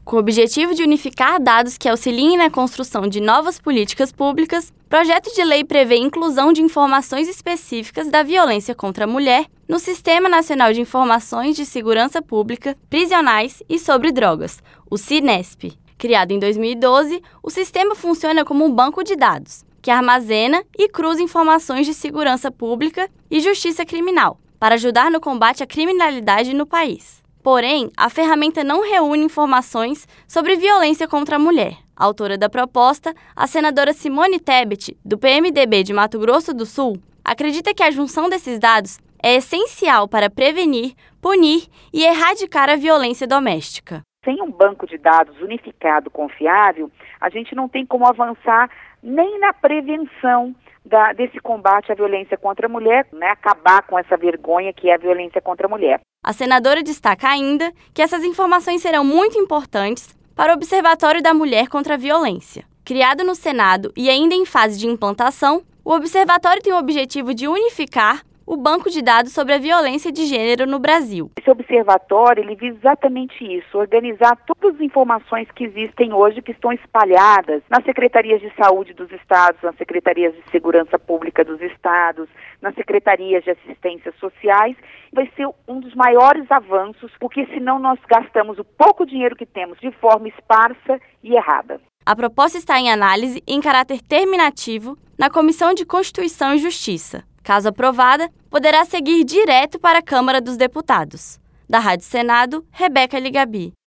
Com o objetivo de unificar dados que auxiliem na construção de novas políticas públicas, o projeto de lei prevê inclusão de informações específicas da violência contra a mulher no Sistema Nacional de Informações de Segurança Pública, Prisionais e sobre Drogas, o SINESP. Criado em 2012, o sistema funciona como um banco de dados, que armazena e cruza informações de segurança pública e justiça criminal, para ajudar no combate à criminalidade no país. Porém, a ferramenta não reúne informações sobre violência contra a mulher. A autora da proposta, a senadora Simone Tebet, do PMDB de Mato Grosso do Sul, acredita que a junção desses dados é essencial para prevenir, punir e erradicar a violência doméstica. Sem um banco de dados unificado, confiável, a gente não tem como avançar nem na prevenção desse combate à violência contra a mulher, né? Acabar com essa vergonha que é a violência contra a mulher. A senadora destaca ainda que essas informações serão muito importantes para o Observatório da Mulher contra a Violência. Criado no Senado e ainda em fase de implantação, o observatório tem o objetivo de unificar o banco de dados sobre a violência de gênero no Brasil. Esse observatório, ele visa exatamente isso, organizar todas as informações que existem hoje, que estão espalhadas nas secretarias de saúde dos estados, nas secretarias de segurança pública dos estados, nas secretarias de assistência sociais. Vai ser um dos maiores avanços, porque senão nós gastamos o pouco dinheiro que temos de forma esparsa e errada. A proposta está em análise em caráter terminativo na Comissão de Constituição e Justiça. Caso aprovada, poderá seguir direto para a Câmara dos Deputados. Da Rádio Senado, Rebeca Ligabi.